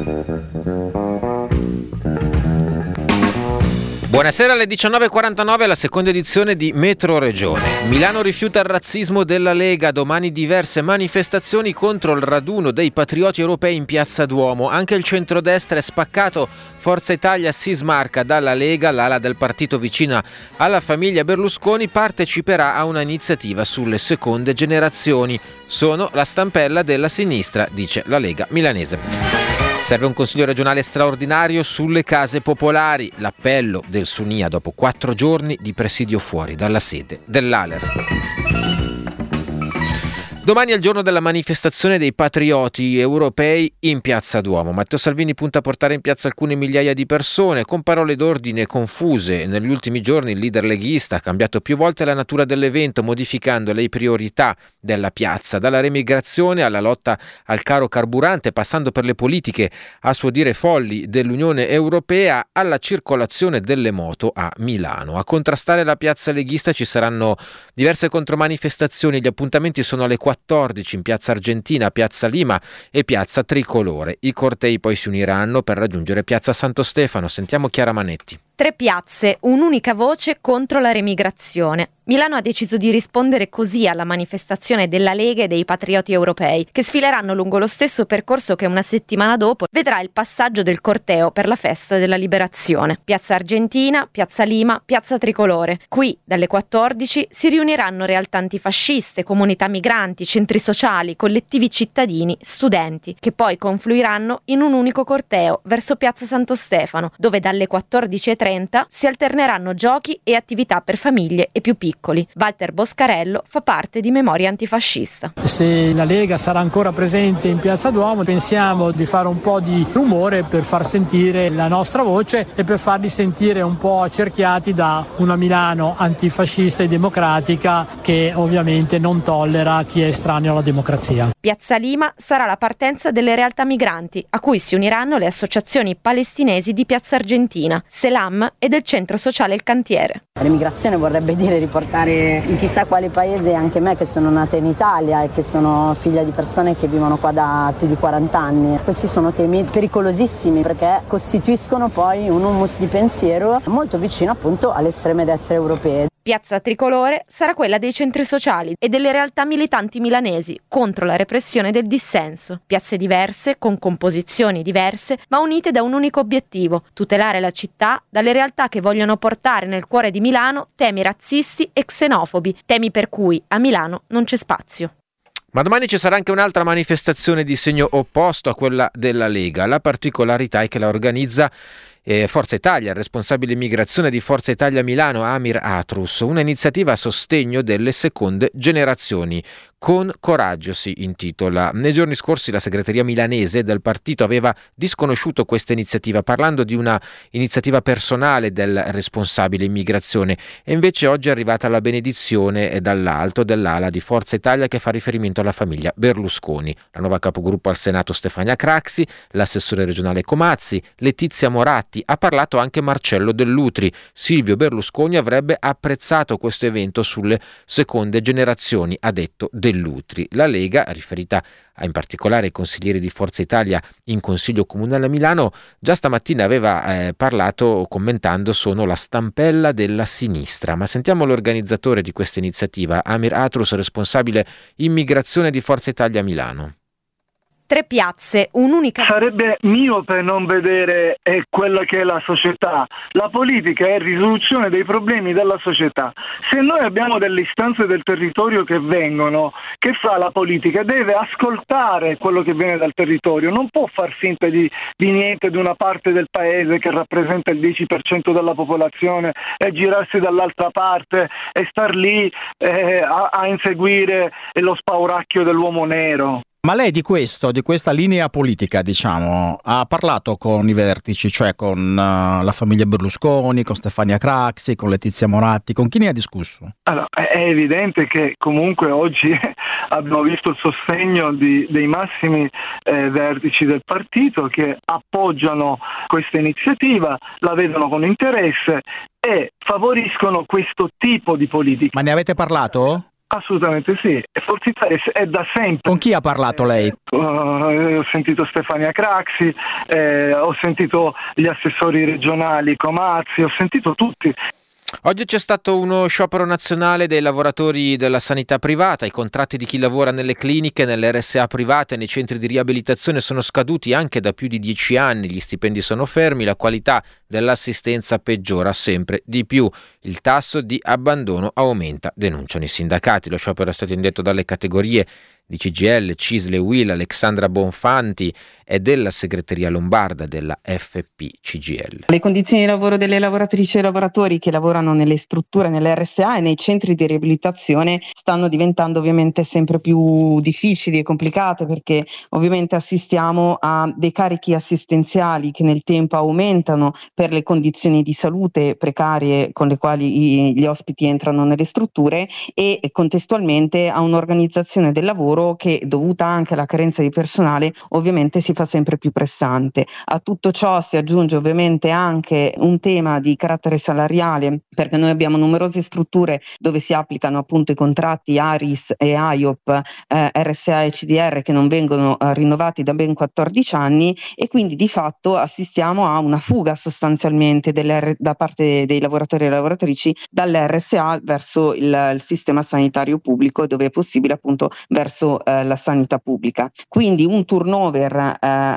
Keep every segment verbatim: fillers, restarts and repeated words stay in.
Buonasera, alle diciannove e quarantanove la seconda edizione di Metro Regione. Milano rifiuta il razzismo della Lega, domani diverse manifestazioni contro il raduno dei patrioti europei in Piazza Duomo. Anche il centrodestra è spaccato, Forza Italia si smarca dalla Lega, l'ala del partito vicina alla famiglia Berlusconi parteciperà a una iniziativa sulle seconde generazioni. Sono la stampella della sinistra, dice la Lega milanese. Serve un consiglio regionale straordinario sulle case popolari. L'appello del Sunia dopo quattro giorni di presidio fuori dalla sede dell'A L E R. Domani è il giorno della manifestazione dei patrioti europei in Piazza Duomo. Matteo Salvini punta a portare in piazza alcune migliaia di persone. Con parole d'ordine confuse, negli ultimi giorni il leader leghista ha cambiato più volte la natura dell'evento, modificando le priorità della piazza, dalla remigrazione alla lotta al caro carburante, passando per le politiche a suo dire folli dell'Unione Europea, alla circolazione delle moto a Milano. A contrastare la piazza leghista ci saranno diverse contromanifestazioni. Gli appuntamenti sono alle quattordici in Piazza Argentina, Piazza Lima e Piazza Tricolore. I cortei poi si uniranno per raggiungere Piazza Santo Stefano. Sentiamo Chiara Manetti. Tre piazze, un'unica voce contro la remigrazione. Milano ha deciso di rispondere così alla manifestazione della Lega e dei patrioti europei, che sfileranno lungo lo stesso percorso che una settimana dopo vedrà il passaggio del corteo per la festa della liberazione. Piazza Argentina, Piazza Lima, Piazza Tricolore. Qui, dalle quattordici, si riuniranno realtà antifasciste, comunità migranti, centri sociali, collettivi cittadini, studenti, che poi confluiranno in un unico corteo verso Piazza Santo Stefano, dove dalle quattordici e trenta si alterneranno giochi e attività per famiglie e più piccoli. Walter Boscarello fa parte di Memoria Antifascista. Se la Lega sarà ancora presente in Piazza Duomo, pensiamo di fare un po' di rumore per far sentire la nostra voce e per farli sentire un po' accerchiati da una Milano antifascista e democratica che ovviamente non tollera chi è estraneo alla democrazia. Piazza Lima sarà la partenza delle realtà migranti, a cui si uniranno le associazioni palestinesi di Piazza Argentina, Selam e del centro sociale Il Cantiere. L'emigrazione vorrebbe dire riportare in chissà quale paese anche me, che sono nata in Italia e che sono figlia di persone che vivono qua da più di quaranta anni. Questi sono temi pericolosissimi perché costituiscono poi un humus di pensiero molto vicino appunto alle estreme destre europee. Piazza Tricolore sarà quella dei centri sociali e delle realtà militanti milanesi contro la repressione del dissenso. Piazze diverse, con composizioni diverse, ma unite da un unico obiettivo: tutelare la città dalle realtà che vogliono portare nel cuore di Milano temi razzisti e xenofobi, temi per cui a Milano non c'è spazio. Ma domani ci sarà anche un'altra manifestazione di segno opposto a quella della Lega. La particolarità è che la organizza Eh, Forza Italia, il responsabile immigrazione di Forza Italia Milano, Amir Atrus, un'iniziativa a sostegno delle seconde generazioni. Con coraggio si intitola. Nei giorni scorsi la segreteria milanese del partito aveva disconosciuto questa iniziativa, parlando di una iniziativa personale del responsabile immigrazione, e invece oggi è arrivata la benedizione dall'alto dell'ala di Forza Italia che fa riferimento alla famiglia Berlusconi. La nuova capogruppo al Senato Stefania Craxi, l'assessore regionale Comazzi, Letizia Moratti, ha parlato anche Marcello Dell'Utri. Silvio Berlusconi avrebbe apprezzato questo evento sulle seconde generazioni, ha detto Dell'Utri. La Lega, riferita in particolare ai consiglieri di Forza Italia in Consiglio Comunale a Milano, già stamattina aveva eh, parlato commentando sono la stampella della sinistra. Ma sentiamo l'organizzatore di questa iniziativa, Amir Atrus, responsabile immigrazione di Forza Italia a Milano. Tre piazze, un'unica... Sarebbe miope non vedere eh, quella che è la società. La politica è risoluzione dei problemi della società. Se noi abbiamo delle istanze del territorio che vengono, che fa la politica? Deve ascoltare quello che viene dal territorio, non può far finta di, di niente di una parte del paese che rappresenta il dieci per cento della popolazione e girarsi dall'altra parte e star lì eh, a, a inseguire lo spauracchio dell'uomo nero. Ma lei di questo, di questa linea politica, diciamo, ha parlato con i vertici, cioè con uh, la famiglia Berlusconi, con Stefania Craxi, con Letizia Moratti, con chi ne ha discusso? Allora, è evidente che comunque oggi abbiamo visto il sostegno di, dei massimi eh, vertici del partito che appoggiano questa iniziativa, la vedono con interesse e favoriscono questo tipo di politica. Ma ne avete parlato? Assolutamente sì, Forza Italia è da sempre. Con chi ha parlato lei? Uh, ho sentito Stefania Craxi, eh, ho sentito gli assessori regionali Comazzi, ho sentito tutti. Oggi c'è stato uno sciopero nazionale dei lavoratori della sanità privata. I contratti di chi lavora nelle cliniche, nelle R S A private e nei centri di riabilitazione sono scaduti anche da più di dieci anni. Gli stipendi sono fermi, la qualità dell'assistenza peggiora sempre di più. Il tasso di abbandono aumenta, denunciano i sindacati. Lo sciopero è stato indetto dalle categorie di C G I L, C I S L e U I L. Alexandra Bonfanti è della segreteria lombarda della F P C G I L. Le condizioni di lavoro delle lavoratrici e lavoratori che lavorano nelle strutture, nelle R S A e nei centri di riabilitazione stanno diventando ovviamente sempre più difficili e complicate, perché ovviamente assistiamo a dei carichi assistenziali che nel tempo aumentano per le condizioni di salute precarie con le quali gli ospiti entrano nelle strutture, e contestualmente a un'organizzazione del lavoro che, dovuta anche alla carenza di personale, ovviamente si fa sempre più pressante. A tutto ciò si aggiunge ovviamente anche un tema di carattere salariale, perché noi abbiamo numerose strutture dove si applicano appunto i contratti A R I S e A I O P, eh, R S A e C D R, che non vengono eh, rinnovati da ben quattordici anni, e quindi di fatto assistiamo a una fuga sostanzialmente delle, da parte dei lavoratori e lavoratrici dalle R S A verso il, il sistema sanitario pubblico, dove è possibile appunto verso eh, la sanità pubblica. Quindi un turnover eh,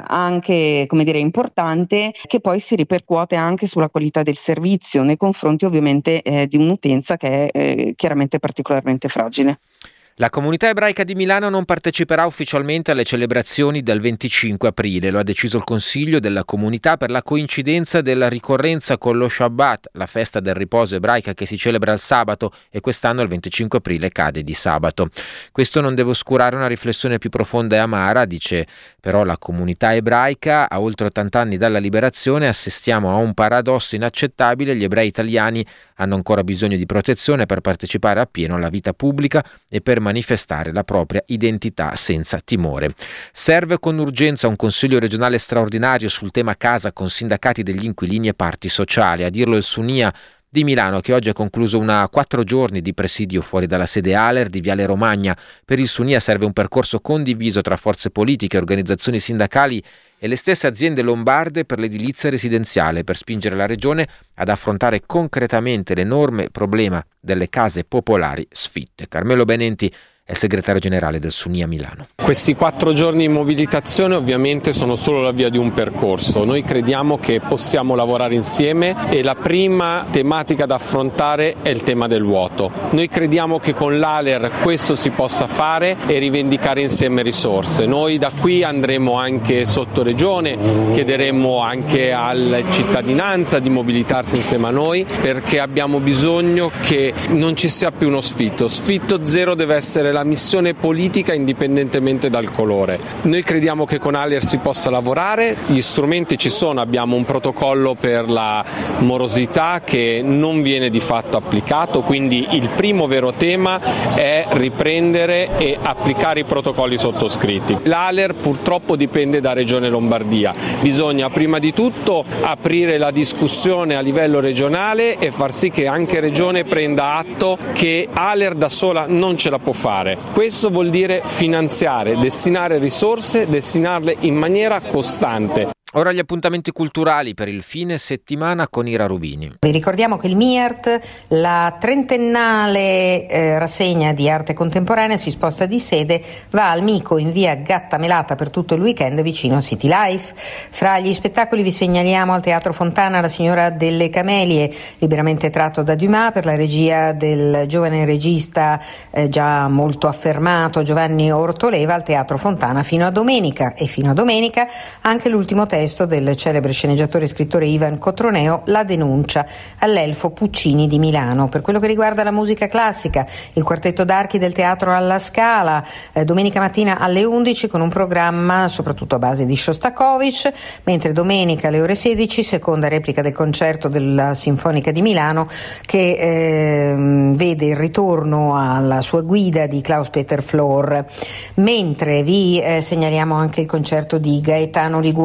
anche, come dire, importante, che poi si ripercuote anche sulla qualità del servizio nei confronti ovviamente eh, di un'utenza che è eh, chiaramente particolarmente fragile. La comunità ebraica di Milano non parteciperà ufficialmente alle celebrazioni del venticinque aprile, lo ha deciso il Consiglio della Comunità per la coincidenza della ricorrenza con lo Shabbat, la festa del riposo ebraica che si celebra il sabato, e quest'anno il venticinque aprile cade di sabato. Questo non deve oscurare una riflessione più profonda e amara, dice però la comunità ebraica. A oltre ottanta anni dalla liberazione assistiamo a un paradosso inaccettabile: gli ebrei italiani hanno ancora bisogno di protezione per partecipare appieno alla vita pubblica e per manifestare la propria identità senza timore. Serve con urgenza un consiglio regionale straordinario sul tema casa con sindacati degli inquilini e parti sociali. A dirlo il Sunia di Milano, che oggi ha concluso una quattro giorni di presidio fuori dalla sede A L E R di Viale Romagna. Per il Sunia serve un percorso condiviso tra forze politiche, organizzazioni sindacali e le stesse aziende lombarde per l'edilizia residenziale, per spingere la Regione ad affrontare concretamente l'enorme problema delle case popolari sfitte. Carmelo Benenti è il segretario generale del Sunia Milano. Questi quattro giorni di mobilitazione ovviamente sono solo la via di un percorso. Noi crediamo che possiamo lavorare insieme e la prima tematica da affrontare è il tema del vuoto. Noi crediamo che con l'A L E R questo si possa fare e rivendicare insieme risorse. Noi da qui andremo anche sotto regione, chiederemo anche alla cittadinanza di mobilitarsi insieme a noi, perché abbiamo bisogno che non ci sia più uno sfitto. Sfitto zero deve essere la missione politica indipendentemente dal colore. Noi crediamo che con A L E R si possa lavorare, gli strumenti ci sono, abbiamo un protocollo per la morosità che non viene di fatto applicato, quindi il primo vero tema è riprendere e applicare i protocolli sottoscritti. L'A L E R purtroppo dipende da Regione Lombardia, bisogna prima di tutto aprire la discussione a livello regionale e far sì che anche Regione prenda atto che A L E R da sola non ce la può fare. Questo vuol dire finanziare, destinare risorse, destinarle in maniera costante. Ora gli appuntamenti culturali per il fine settimana con Ira Rubini. Vi ricordiamo che il MIART, la trentennale eh, rassegna di arte contemporanea, si sposta di sede, va al Mico in via Gattamelata per tutto il weekend vicino a City Life. Fra gli spettacoli vi segnaliamo al Teatro Fontana La Signora delle Camelie, liberamente tratto da Dumas, per la regia del giovane regista eh, già molto affermato Giovanni Ortoleva, al Teatro Fontana fino a domenica. E fino a domenica anche l'ultimo testo del celebre sceneggiatore e scrittore Ivan Cotroneo, La denuncia, all'Elfo Puccini di Milano. Per quello che riguarda la musica classica, il quartetto d'archi del Teatro alla Scala, eh, domenica mattina alle undici con un programma soprattutto a base di Shostakovich, mentre domenica alle ore sedici seconda replica del concerto della Sinfonica di Milano, che eh, vede il ritorno alla sua guida di Klaus-Peter Flor. Mentre vi eh, segnaliamo anche il concerto di Gaetano Liguori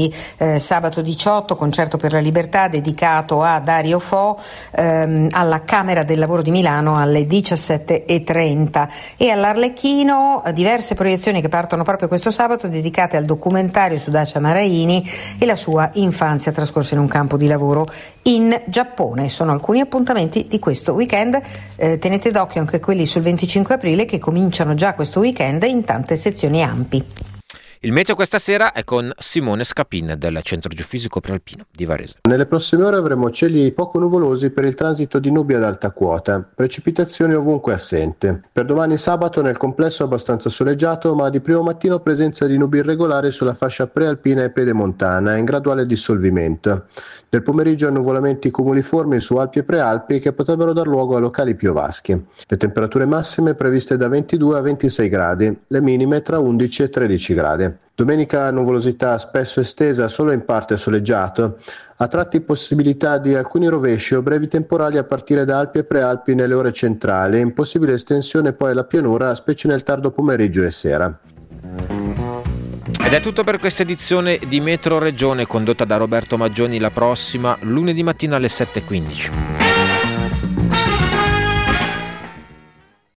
martedì, eh, sabato diciotto, concerto per la libertà dedicato a Dario Fo ehm, alla Camera del Lavoro di Milano alle diciassette e trenta, e all'Arlecchino eh, diverse proiezioni che partono proprio questo sabato dedicate al documentario su Dacia Maraini e la sua infanzia trascorsa in un campo di lavoro in Giappone. Sono alcuni appuntamenti di questo weekend, eh, tenete d'occhio anche quelli sul venticinque aprile che cominciano già questo weekend in tante sezioni ampi. Il meteo questa sera è con Simone Scapin del Centro Geofisico Prealpino di Varese. Nelle prossime ore avremo cieli poco nuvolosi per il transito di nubi ad alta quota, precipitazioni ovunque assente. Per domani sabato nel complesso abbastanza soleggiato, ma di primo mattino presenza di nubi irregolari sulla fascia prealpina e pedemontana in graduale dissolvimento. Nel pomeriggio annuvolamenti cumuliformi su Alpi e Prealpi che potrebbero dar luogo a locali piovaschi. Le temperature massime previste da ventidue a ventisei gradi, le minime tra undici e tredici gradi. Domenica nuvolosità spesso estesa solo in parte soleggiato, a tratti possibilità di alcuni rovesci o brevi temporali a partire da Alpi e Prealpi nelle ore centrali, in possibile estensione poi alla pianura, specie nel tardo pomeriggio e sera. Ed è tutto per questa edizione di Metro Regione condotta da Roberto Maggioni. La prossima lunedì mattina alle sette e quindici.